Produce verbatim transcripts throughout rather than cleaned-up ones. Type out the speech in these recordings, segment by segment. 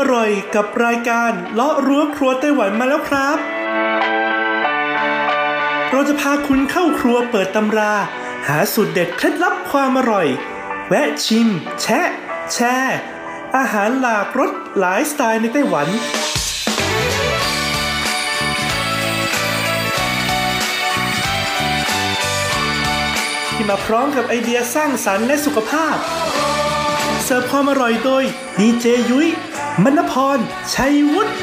ร่อยกับรายการเลาะรั้วครัวไต้หวันมาแล้วครับเราจะพาคุณเข้าครัวเปิดตำราหาสูตรเด็ดเคล็ดลับความอร่อยแวะชิมแชะแชร์อาหารหลากรสหลายสไตล์ในไต้หวันที่มาพร้อมกับไอเดียสร้างสรรค์และสุขภาพเสิร์ฟความอร่อยโดยดีเจยุ้ยมณพรชัยวุฒิ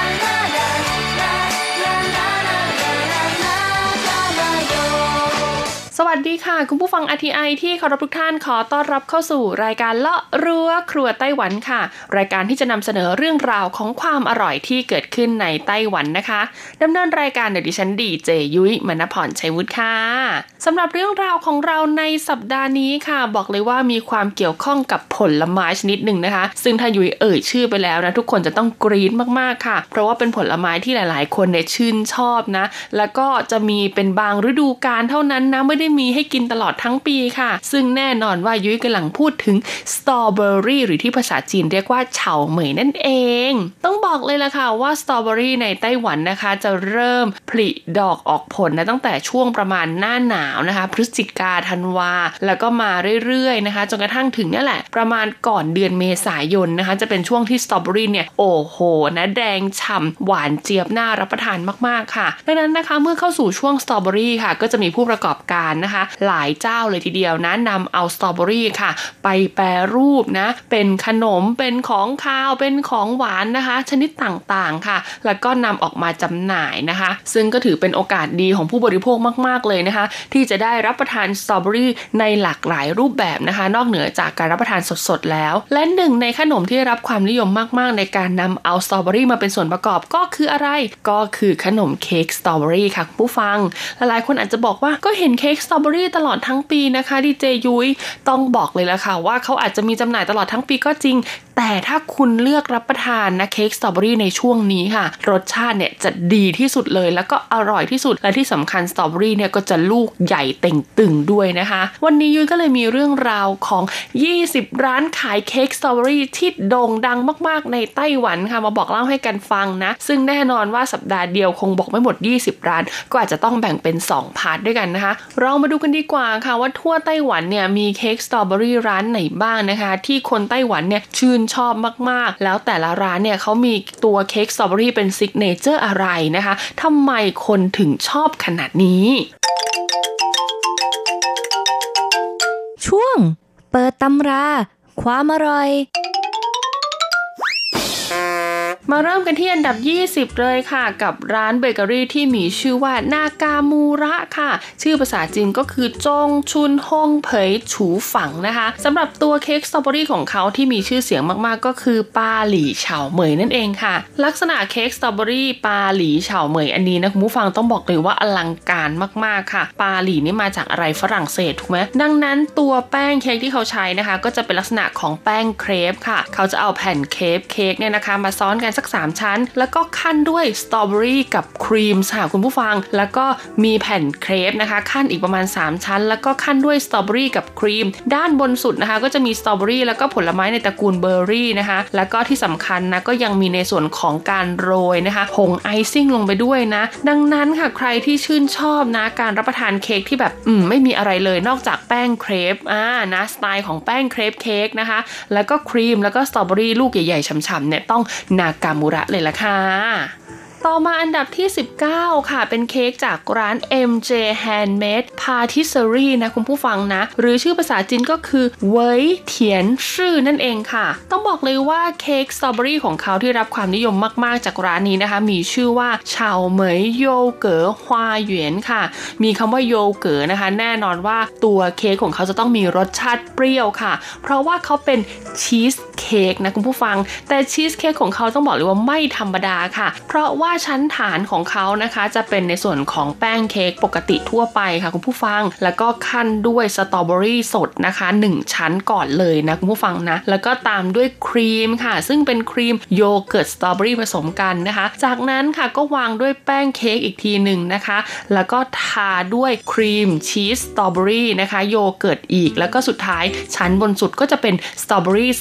สวัสดีค่ะคุณผู้ฟัง อาร์ ที ไอ ที่เคารพทุกท่านขอต้อนรับเข้าสู่รายการเลาะรั้วครัวไต้หวันค่ะรายการที่จะนำเสนอเรื่องราวของความอร่อยที่เกิดขึ้นในไต้หวันนะคะดำเนินรายการโดยดิฉันดีเจยุ้ยมณพรชัยวุฒิค่ะสำหรับเรื่องราวของเราในสัปดาห์นี้ค่ะบอกเลยว่ามีความเกี่ยวข้องกับผลไม้ชนิดหนึ่งนะคะซึ่งถ้ายุ้ยเอ่ยชื่อไปแล้วนะทุกคนจะต้องกรี๊ดมากๆค่ะเพราะว่าเป็นผลไม้ที่หลายๆคนเนี่ยชื่นชอบนะแล้วก็จะมีเป็นบางฤดูกาลเท่านั้นนะไม่ได้มีให้กินตลอดทั้งปีค่ะซึ่งแน่นอนว่ายุ้ยกำลังพูดถึงสตรอเบอรี่หรือที่ภาษาจีนเรียกว่าเฉาเหมยนั่นเองต้องบอกเลยล่ะค่ะว่าสตรอเบอรี่ในไต้หวันนะคะจะเริ่มผลิดอกออกผลนะตั้งแต่ช่วงประมาณหน้าหนาวนะคะพฤศจิกาธันวาแล้วก็มาเรื่อยๆนะคะจนกระทั่งถึงนี่แหละประมาณก่อนเดือนเมษายนนะคะจะเป็นช่วงที่สตรอเบอรี่เนี่ยโอ้โหนะแดงฉ่ำหวานเจี๊ยบน่ารับประทานมากๆค่ะดังนั้นนะคะเมื่อเข้าสู่ช่วงสตรอเบอรี่ค่ะก็จะมีผู้ประกอบการนะคะหลายเจ้าเลยทีเดียวนะนำเอาสตรอเบอรี่ค่ะไปแปรรูปนะเป็นขนมเป็นของคาวเป็นของหวานนะคะชนิดต่างๆค่ะแล้วก็นำออกมาจำหน่ายนะคะซึ่งก็ถือเป็นโอกาสดีของผู้บริโภคมากๆเลยนะคะที่จะได้รับประทานสตรอเบอรี่ในหลากหลายรูปแบบนะคะนอกเหนือจากการรับประทานสดๆแล้วและหนึ่งในขนมที่ได้รับความนิยมมากๆในการนำเอาสตรอเบอรี่มาเป็นส่วนประกอบก็คืออะไรก็คือขนมเค้กสตรอเบอรี่ค่ะผู้ฟังหลายๆคนอาจจะบอกว่าก็เห็นเค้กสตรอเบอรี่ตลอดทั้งปีนะคะดีเจยุ้ยต้องบอกเลยละค่ะว่าเขาอาจจะมีจำหน่ายตลอดทั้งปีก็จริงแต่ถ้าคุณเลือกรับประทานนะเค้กสตรอเบอรี่ในช่วงนี้ค่ะรสชาติเนี่ยจะดีที่สุดเลยแล้วก็อร่อยที่สุดและที่สำคัญสตรอเบอรี่เนี่ยก็จะลูกใหญ่เต่งตึงด้วยนะคะวันนี้ยุ้ยก็เลยมีเรื่องราวของยี่สิบร้านขายเค้กสตรอเบอรี่ที่โด่งดังมากๆในไต้หวันค่ะมาบอกเล่าให้กันฟังนะซึ่งแน่นอนว่าสัปดาห์เดียวคงบอกไม่หมดยี่สิบร้านก็อาจจะต้องแบ่งเป็นสองพาร์ทด้วยกันนะคะเรามาดูกันดีกว่าค่ะว่าทั่วไต้หวันเนี่ยมีเค้กสตรอเบอรี่ร้านไหนบ้างนะคะที่คนไต้หวันเนี่ยชื่นชอบมากๆแล้วแต่ละร้านเนี่ยเขามีตัวเค้กสตรอเบอรี่เป็นซิกเนเจอร์อะไรนะคะทำไมคนถึงชอบขนาดนี้ช่วงเปิดตำราความอร่อยมาเริ่มกันที่อันดับยี่สิบเลยค่ะกับร้านเบเกอรี่ที่มีชื่อว่านากามูระค่ะชื่อภาษาจีนก็คือจงชุนฮงเผยฉูฝังนะคะสำหรับตัวเค้กสตรอเบอรี่ของเขาที่มีชื่อเสียงมากๆก็คือปาหลี่เฉาเหมยนั่นเองค่ะลักษณะเค้กสตรอเบอรี่ปาหลี่เฉาเหมยอันนี้นะคุณผู้ฟังต้องบอกเลยว่าอลังการมากๆค่ะปาหลี่นี่มาจากอะไรฝรั่งเศสถูกไหมดังนั้นตัวแป้งเค้กที่เขาใช้นะคะก็จะเป็นลักษณะของแป้งเครปค่ะเขาจะเอาแผ่นเครปเค้กเนี่ยนะคะมาซ้อนกันสักสามชั้นแล้วก็ขั้นด้วยสตรอเบอรี่กับครีมค่ะคุณผู้ฟังแล้วก็มีแผ่นเครปนะคะขั้นอีกประมาณสามชั้นแล้วก็ขั้นด้วยสตรอเบอรี่กับครีมด้านบนสุดนะคะก็จะมีสตรอเบอรี่แล้วก็ผลไม้ในตระกูลเบอร์รี่นะคะแล้วก็ที่สำคัญนะก็ยังมีในส่วนของการโรยนะคะผงไอซิ่งลงไปด้วยนะดังนั้นค่ะใครที่ชื่นชอบนะการรับประทานเค้กที่แบบอืมไม่มีอะไรเลยนอกจากแป้งเครปอ่านะสไตล์ของแป้งเครปเค้กนะคะแล้วก็ครีมแล้วก็สตรอเบอรี่ลูกใหญ่ๆฉ่ำๆเนี่ยต้องนากามูระเลยล่ะค่ะต่อมาอันดับที่สิบเก้าค่ะเป็นเค้กจากร้าน เอ็ม เจ Handmade Patisserie นะคุณผู้ฟังนะหรือชื่อภาษาจีนก็คือเวยเถียนชื่อนั่นเองค่ะต้องบอกเลยว่าเค้กสตรอเบอรี่ของเขาที่รับความนิยมมากๆจากร้านนี้นะคะมีชื่อว่าเฉาเหมยโยเก๋อฮวาเหวียนค่ะมีคำว่าโยเก๋อนะคะแน่นอนว่าตัวเค้กของเขาจะต้องมีรสชาติเปรี้ยวค่ะเพราะว่าเขาเป็นชีสเค้กนะคุณผู้ฟังแต่ชีสเค้กของเขาต้องบอกเลยว่าไม่ธรรมดาค่ะเพราะว่าชั้นฐานของเขานะคะจะเป็นในส่วนของแป้งเค้กปกติทั่วไปค่ะคุณผู้ฟังแล้วก็ขั้นด้วยสตรอเบอรี่สดนะคะหนึ่งชั้นก่อนเลยนะคุณผู้ฟังนะแล้วก็ตามด้วยครีมค่ะซึ่งเป็นครีมโยเกิร์ตสตรอเบอรี่ผสมกันนะคะจากนั้นค่ะก็วางด้วยแป้งเค้กอีกทีหนึ่งนะคะแล้วก็ทาด้วยครีมชีสสตรอเบอรี่นะคะโยเกิร์ตอีกแล้วก็สุดท้ายชั้นบนสุดก็จะเป็นสตรอเบอรี่สดอีก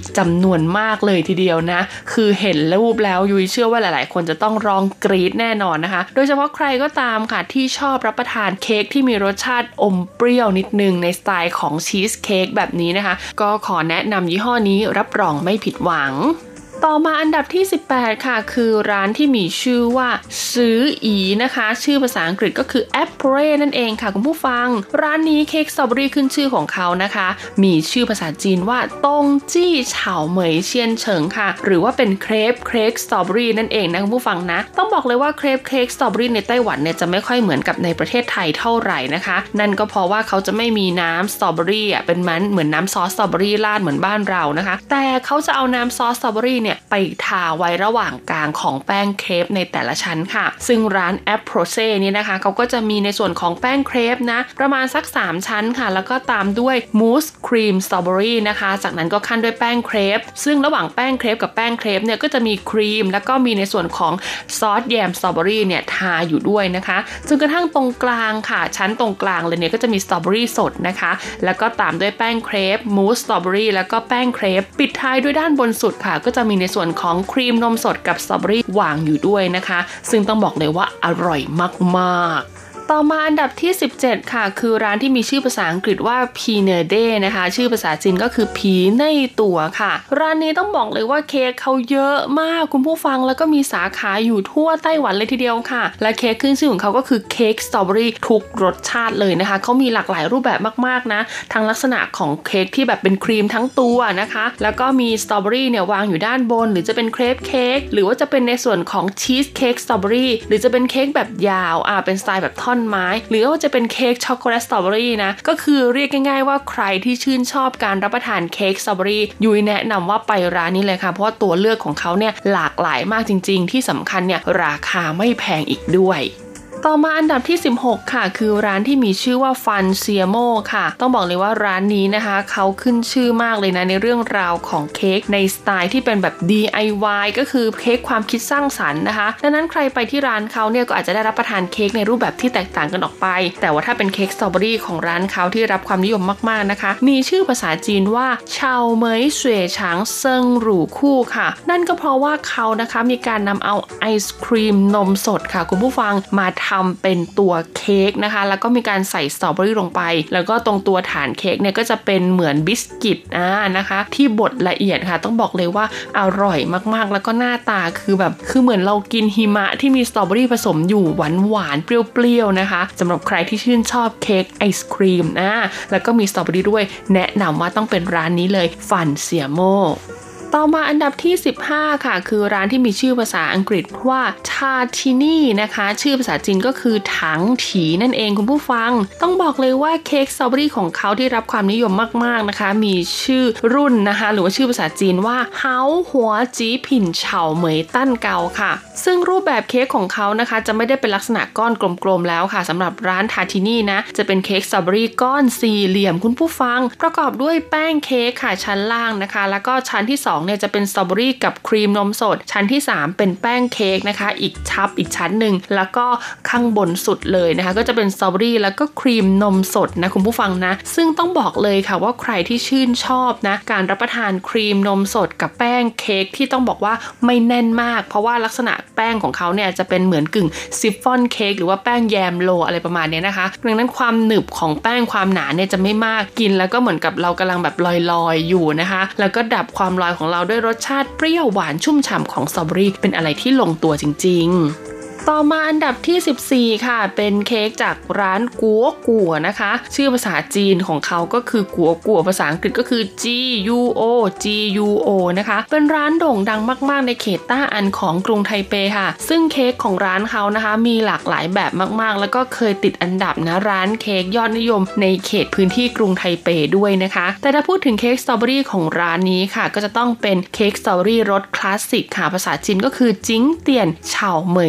จำนวนมากเลยทีเดียวนะคือเห็นรูปแล้วยุ้ยเชื่อว่าหลายๆคนจะต้องร้องกรี๊ดแน่นอนนะคะโดยเฉพาะใครก็ตามค่ะที่ชอบรับประทานเค้กที่มีรสชาติอมเปรี้ยวนิดนึงในสไตล์ของชีสเค้กแบบนี้นะคะก็ขอแนะนำยี่ห้อนี้รับรองไม่ผิดหวังต่อมาอันดับที่สิบแปดค่ะคือร้านที่มีชื่อว่าซื้ออีนะคะชื่อภาษาอังกฤษก็คือ Apple นั่นเองค่ะคุณผู้ฟังร้านนี้เค้กสตรอเบอรี่ขึ้นชื่อของเขานะคะมีชื่อภาษาจีนว่าตงจี้เฉาเหมยเชียนเฉิงค่ะหรือว่าเป็นเครปเค้กสตรอเบอรี่นั่นเองนะคุณผู้ฟังนะต้องบอกเลยว่าเครปเค้กสตรอเบอรี่ในไต้หวันเนี่ยจะไม่ค่อยเหมือนกับในประเทศไทยเท่าไหร่นะคะนั่นก็เพราะว่าเขาจะไม่มีน้ำสตรอเบอรี่อ่ะเป็นมันเหมือนน้ำซอสสตรอเบอรี่ราดเหมือนบ้านเรานะคะแต่เขาจะเอาน้ำซอสสตรอเบอรี่เนี่ยไปทาไว้ระหว่างกลางของแป้งเครปในแต่ละชั้นค่ะซึ่งร้าน Apple นี่นะคะเขาก็จะมีในส่วนของแป้งเครปนะประมาณสักสามชั้นค่ะแล้วก็ตามด้วยมูสครีมสตรอเบอรี่นะคะจากนั้นก็ขั้นด้วยแป้งเครปซึ่งระหว่างแป้งเครปกับแป้งเครปเนี่ยก็จะมีครีมแล้วก็มีในส่วนของซอสแยมสตรอเบอรี่เนี่ยทาอยู่ด้วยนะคะจนกระทั่งตรงกลางค่ะชั้นตรงกลางเลยเนี่ยก็จะมีสตรอเบอรี่สดนะคะแล้วก็ตามด้วยแป้งเครปมูสสตรอเบอรี่แล้วก็แป้งเครปปิดท้ายด้วยด้านบนสุดค่ะก็จะมีในส่วนของครีมนมสดกับสตรอเบอรี่วางอยู่ด้วยนะคะซึ่งต้องบอกเลยว่าอร่อยมากๆต่อมาอันดับที่สิบเจ็ดค่ะคือร้านที่มีชื่อภาษาอังกฤษว่าพีเนเดนะคะชื่อภาษาจีนก็คือผีในตัวค่ะร้านนี้ต้องบอกเลยว่าเค้กเขาเยอะมากคุณผู้ฟังแล้วก็มีสาขาอยู่ทั่วไต้หวันเลยทีเดียวค่ะและเค้กขึ้นชื่อของเขาก็คือเค้กสตรอเบอรี่ทุกรสชาติเลยนะคะเขามีหลากหลายรูปแบบมากๆนะทั้งลักษณะของเค้กที่แบบเป็นครีมทั้งตัวนะคะแล้วก็มีสตรอเบอรี่เนี่ยวางอยู่ด้านบนหรือจะเป็นเครปเค้กหรือว่าจะเป็นในส่วนของชีสเค้กสตรอเบอรี่หรือจะเป็นเค้กแบบยาวอ่าเป็นสไตล์แบบท่อนไม้หรือว่าจะเป็นเค้กช็อกโกแลตสตรอเบอรี่นะก็คือเรียกง่ายๆว่าใครที่ชื่นชอบการรับประทานเค้กสตรอเบอรี่ยุ้ยแนะนำว่าไปร้านนี้เลยค่ะเพราะว่าตัวเลือกของเขาเนี่ยหลากหลายมากจริงๆที่สำคัญเนี่ยราคาไม่แพงอีกด้วยต่อมาอันดับที่สิบหกค่ะคือร้านที่มีชื่อว่าฟันเซียโมค่ะต้องบอกเลยว่าร้านนี้นะคะเขาขึ้นชื่อมากเลยนะในเรื่องราวของเค้กในสไตล์ที่เป็นแบบ ดี ไอ วาย ก็คือเค้กความคิดสร้างสรรค์นะคะดังนั้นใครไปที่ร้านเขาเนี่ยก็อาจจะได้รับประทานเค้กในรูปแบบที่แตกต่างกันออกไปแต่ว่าถ้าเป็นเค้กสตรอเบอรี่ของร้านเขาที่รับความนิยมมากๆนะคะมีชื่อภาษาจีนว่าเฉาเหมยเสวยฉางเซิงหรูคู่ค่ะนั่นก็เพราะว่าเขานะคะมีการนำเอาไอศครีมนมสดค่ะคุณผู้ฟังมาทำเป็นตัวเค้กนะคะแล้วก็มีการใส่สตรอเบอรี่ลงไปแล้วก็ตรงตัวฐานเค้กเนี่ยก็จะเป็นเหมือนบิสกิตอ่านะคะที่บดละเอียดค่ะต้องบอกเลยว่าอร่อยมากๆแล้วก็หน้าตาคือแบบคือเหมือนเรากินหิมะที่มีสตรอเบอรี่ผสมอยู่หวานๆเปรี้ยวๆนะคะสำหรับใครที่ชื่นชอบเค้กไอศครีมอ่าแล้วก็มีสตรอเบอรี่ด้วยแนะนำว่าต้องเป็นร้านนี้เลยฟันเซียโมต่อมาอันดับที่สิบห้าค่ะคือร้านที่มีชื่อภาษาอังกฤษว่าทาทินี่นะคะชื่อภาษาจีนก็คือถังถีนั่นเองคุณผู้ฟังต้องบอกเลยว่าเค้กสตรอเบอรี่ของเขาที่รับความนิยมมากๆนะคะมีชื่อรุ่นนะคะหรือว่าชื่อภาษาจีนว่าเฮาหัวจีผินเฉาเหมยตั้นเกาค่ะซึ่งรูปแบบเค้กของเขานะคะจะไม่ได้เป็นลักษณะก้อนกลมๆแล้วค่ะสำหรับร้านทาทินี่นะจะเป็นเค้กสตรอเบอรี่ก้อนสี่เหลี่ยมคุณผู้ฟังประกอบด้วยแป้งเค้กค่ะชั้นล่างนะคะแล้วก็ชั้นที่สองเนี่ยจะเป็นสตรอเบอรี่กับครีมนมสดชั้นที่สามเป็นแป้งเค้กนะคะอีกชับอีกชั้นหนึ่งแล้วก็ข้างบนสุดเลยนะคะก็จะเป็นสตรอเบอรี่แล้วก็ครีมนมสดนะคุณผู้ฟังนะซึ่งต้องบอกเลยค่ะว่าใครที่ชื่นชอบนะการรับประทานครีมนมสดกับแป้งเค้กที่ต้องบอกว่าไม่แน่นมากเพราะว่าลักษณะแป้งของเขาเนี่ยจะเป็นเหมือนกึ่งซิฟฟ่อนเค้กหรือว่าแป้งแยมโลอะไรประมาณนี้นะคะดังนั้นความหนึบของแป้งความหนาเนี่ยจะไม่มากกินแล้วก็เหมือนกับเรากำลังแบบลอยๆอยู่นะคะแล้วก็ดับความลอยของเราด้วยรสชาติเปรี้ยวหวานชุ่มฉ่ำของสตรอเบอรี่เป็นอะไรที่ลงตัวจริงๆต่อมาอันดับที่สิบสี่ค่ะเป็นเค้กจากร้านกัวกัวนะคะชื่อภาษาจีนของเขาก็คือกัวกัวภาษาอังกฤษก็คือ G U O G U O นะคะเป็นร้านโด่งดังมากๆในเขตต้าอันของกรุงไทเปค่ะซึ่งเค้กของร้านเขานะคะมีหลากหลายแบบมากๆแล้วก็เคยติดอันดับนะร้านเค้กยอดนิยมในเขตพื้นที่กรุงไทเปด้วยนะคะแต่ถ้าพูดถึงเค้กสตรอเบอรี่ของร้านนี้ค่ะก็จะต้องเป็นเค้กสตรอเบอรี่รสคลาสสิกค่ะภาษาจีนก็คือจิ้งเตียนเฉาเหมยไหน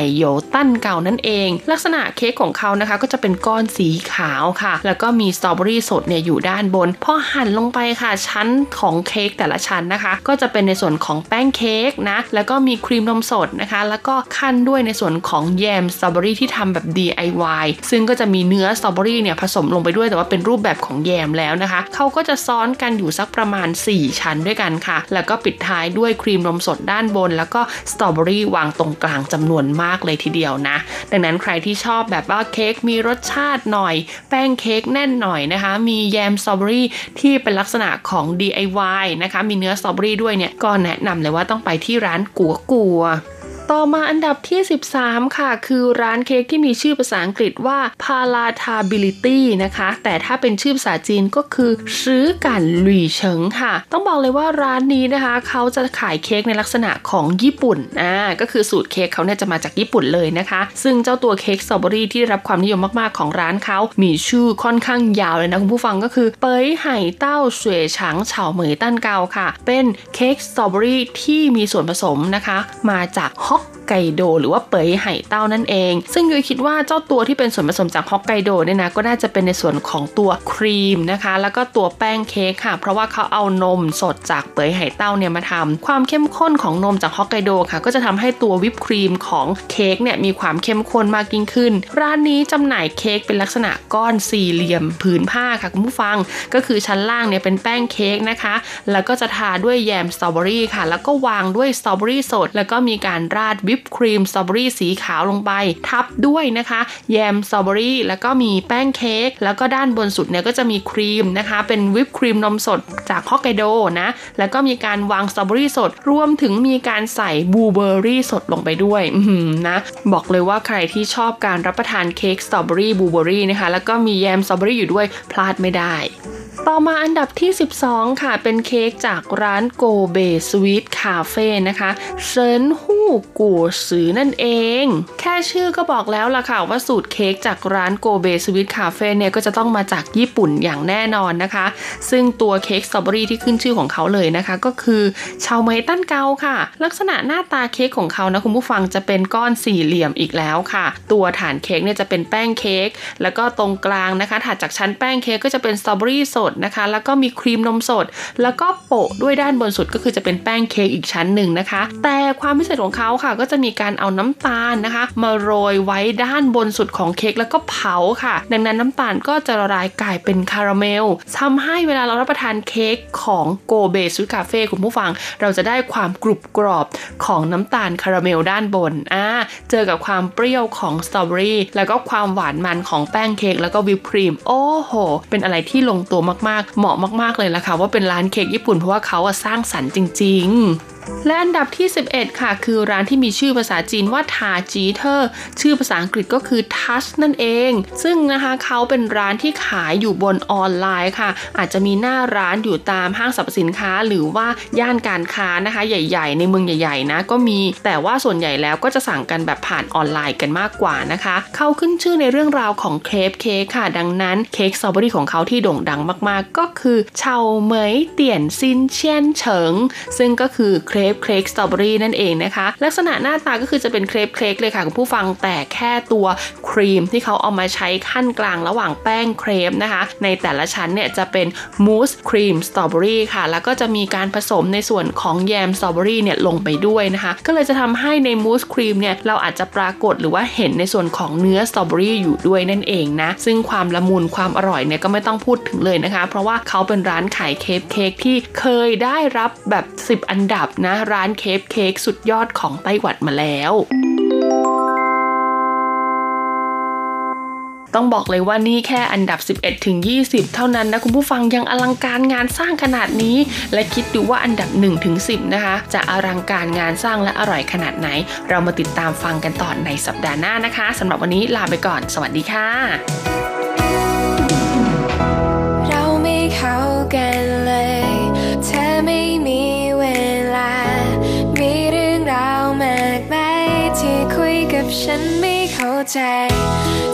โยตั้นเก่านั่นเองลักษณะเค้กของเขานะคะก็จะเป็นก้อนสีขาวค่ะแล้วก็มีสตรอเบอรี่สดเนี่ยอยู่ด้านบนพอหั่นลงไปค่ะชั้นของเค้กแต่ละชั้นนะคะก็จะเป็นในส่วนของแป้งเค้กนะแล้วก็มีครีมนมสดนะคะแล้วก็ขั้นด้วยในส่วนของแยมสตรอเบอรี่ที่ทำแบบ ดี ไอ วาย ซึ่งก็จะมีเนื้อสตรอเบอรี่เนี่ยผสมลงไปด้วยแต่ว่าเป็นรูปแบบของแยมแล้วนะคะเขาก็จะซ้อนกันอยู่สักประมาณสี่ชั้นด้วยกันค่ะแล้วก็ปิดท้ายด้วยครีมนมสดด้านบนแล้วก็สตรอเบอรี่วางตรงกลางจำนวนมากเลยทีเดียวนะดังนั้นใครที่ชอบแบบว่าเค้กมีรสชาติหน่อยแป้งเค้กแน่นหน่อยนะคะมีแยมสตรอเบอรี่ที่เป็นลักษณะของ ดี ไอ วาย นะคะมีเนื้อสตรอเบอรี่ด้วยเนี่ยก็แนะนำเลยว่าต้องไปที่ร้านกัวกัวต่อมาอันดับที่สิบสามค่ะคือร้านเค้กที่มีชื่อภาษาอังกฤษว่า Palatability นะคะแต่ถ้าเป็นชื่อภาษาจีนก็คือซื้อกันหลี่เฉิงค่ะต้องบอกเลยว่าร้านนี้นะคะเขาจะขายเค้กในลักษณะของญี่ปุ่นอ่าก็คือสูตรเค้กเขาเนี่ยจะมาจากญี่ปุ่นเลยนะคะซึ่งเจ้าตัวเค้กสตรอเบอรี่ที่ได้รับความนิยมมากๆของร้านเขามีชื่อค่อนข้างยาวเลยนะคุณผู้ฟังก็คือเปยไห่เต้าสวยฉางเฉาเหมยตั้นเกาค่ะเป็นเค้กสตรอเบอรี่ที่มีส่วนผสมนะคะมาจากฮอกไกโดหรือว่าเปยไห่เต้านั่นเองซึ่งยุ้ยคิดว่าเจ้าตัวที่เป็นส่วนผสมจากฮอกไกโดเนี่ยนะก็น่าจะเป็นในส่วนของตัวครีมนะคะแล้วก็ตัวแป้งเค้กค่ะเพราะว่าเขาเอานมสดจากเปยไห่เต้าเนี่ยมาทำความเข้มข้นของนมจากฮอกไกโดค่ะก็จะทำให้ตัววิปครีมของเค้กเนี่ยมีความเข้มข้นมากยิ่งขึ้นร้านนี้จำหน่ายเค้กเป็นลักษณะก้อนสี่เหลี่ยมผืนผ้าค่ะคุณผู้ฟังก็คือชั้นล่างเนี่ยเป็นแป้งเค้กนะคะแล้วก็จะทาด้วยแยมสตรอเบอรี่ค่ะแล้วก็วางด้วยสตรอเบอรี่สดแล้วก็มีการราดวิปครีมสตรอเบอรี่สีขาวลงไปทับด้วยนะคะแยมสตรอเบอรี่แล้วก็มีแป้งเค้กแล้วก็ด้านบนสุดเนี่ยก็จะมีครีมนะคะเป็นวิปครีมนมสดจากฮอกไกโดนะแล้วก็มีการวางสตรอเบอรี่สดรวมถึงมีการใส่บลูเบอร์รี่สดลงไปด้วยนะบอกเลยว่าใครที่ชอบการรับประทานเค้กสตรอเบอรี่บลูเบอร์รี่นะคะแล้วก็มีแยมสตรอเบอรี่อยู่ด้วยพลาดไม่ได้ต่อมาอันดับที่สิบสองค่ะเป็นเค้กจากร้านโกเบสวีทคาเฟ่นะคะเซินฮู้กัวซือนั่นเองแค่ชื่อก็บอกแล้วล่ะค่ะว่าสูตรเค้กจากร้านโกเบสวีทคาเฟ่เนี่ยก็จะต้องมาจากญี่ปุ่นอย่างแน่นอนนะคะซึ่งตัวเค้กสตรอเบอรี่ที่ขึ้นชื่อของเขาเลยนะคะก็คือเฉาเหมยตั้นเกาค่ะลักษณะหน้าตาเค้กของเขานะคุณผู้ฟังจะเป็นก้อนสี่เหลี่ยมอีกแล้วค่ะตัวฐานเค้กเนี่ยจะเป็นแป้งเค้กแล้วก็ตรงกลางนะคะถัดจากชั้นแป้งเค้กก็จะเป็นสตรอเบอรี่สดนะคะแล้วก็มีครีมนมสดแล้วก็โปะด้วยด้านบนสุดก็คือจะเป็นแป้งเค้กอีกชั้นหนึ่งนะคะแต่ความพิเศษของเขาค่ะก็จะมีการเอาน้ำตาลนะคะมาโรยไว้ด้านบนสุดของเค้กแล้วก็เผาค่ะดังนั้นน้ำตาลก็จะละลายกลายเป็นคาราเมลทำให้เวลาเรารับประทานเค้กของโกเบสวีทคาเฟ่คุณผู้ฟังเราจะได้ความกรุบกรอบของน้ำตาลคาราเมลด้านบนอ่าเจอกับความเปรี้ยวของสตรอเบอรี่แล้วก็ความหวานมันของแป้งเค้กแล้วก็วิปครีมโอ้โหเป็นอะไรที่ลงตัวมากๆเหมาะมากๆเลยล่ะค่ะว่าเป็นร้านเค้กญี่ปุ่นเพราะว่าเขาสร้างสรรค์จริงๆและอันดับที่สิบเอ็ดค่ะคือร้านที่มีชื่อภาษาจีนว่าทาจีเทอร์ชื่อภาษาอังกฤษก็คือทัชนั่นเองซึ่งนะคะเขาเป็นร้านที่ขายอยู่บนออนไลน์ค่ะอาจจะมีหน้าร้านอยู่ตามห้างสรรพสินค้าหรือว่าย่านการค้านะคะใหญ่ๆในเมืองใหญ่ๆนะก็มีแต่ว่าส่วนใหญ่แล้วก็จะสั่งกันแบบผ่านออนไลน์กันมากกว่านะคะเขาขึ้นชื่อในเรื่องราวของเครปเค้กค่ะดังนั้นเค้กสตรอเบอรี่ของเขาที่โด่งดังมากๆก็คือเฉาเหมยเตี่ยนซินเชียนเฉิงซึ่งก็คือเครปเค้กสตรอเบอรี่นั่นเองนะคะลักษณะหน้าตาก็คือจะเป็นเครปเค้กเลยค่ะคุณผู้ฟังแต่แค่ตัวครีมที่เขาเอามาใช้ขั้นกลางระหว่างแป้งเครปนะคะในแต่ละชั้นเนี่ยจะเป็นมูสครีมสตรอเบอรี่ค่ะแล้วก็จะมีการผสมในส่วนของแยมสตรอเบอรี่เนี่ยลงไปด้วยนะคะก็เลยจะทำให้ในมูสครีมเนี่ยเราอาจจะปรากฏหรือว่าเห็นในส่วนของเนื้อสตรอเบอรี่อยู่ด้วยนั่นเองนะซึ่งความละมุนความอร่อยเนี่ยก็ไม่ต้องพูดถึงเลยนะคะเพราะว่าเขาเป็นร้านขายเครปเค้กที่เคยได้รับแบบสิบอันดับนะร้านเครปเค้กสุดยอดของไต้หวันมาแล้วต้องบอกเลยว่านี่แค่อันดับ สิบเอ็ดถึงยี่สิบ เท่านั้นนะคุณผู้ฟังยังอลังการงานสร้างขนาดนี้และคิดดูว่าอันดับ หนึ่งถึงสิบ นะคะจะอลังการงานสร้างและอร่อยขนาดไหนเรามาติดตามฟังกันต่อในสัปดาห์หน้านะคะสำหรับวันนี้ลาไปก่อนสวัสดีค่ะเราไม่เข้ากันเลยเธอไม่มีเวลามีเรื่องราวมากมายที่คุยกับฉันไม่เข้าใจ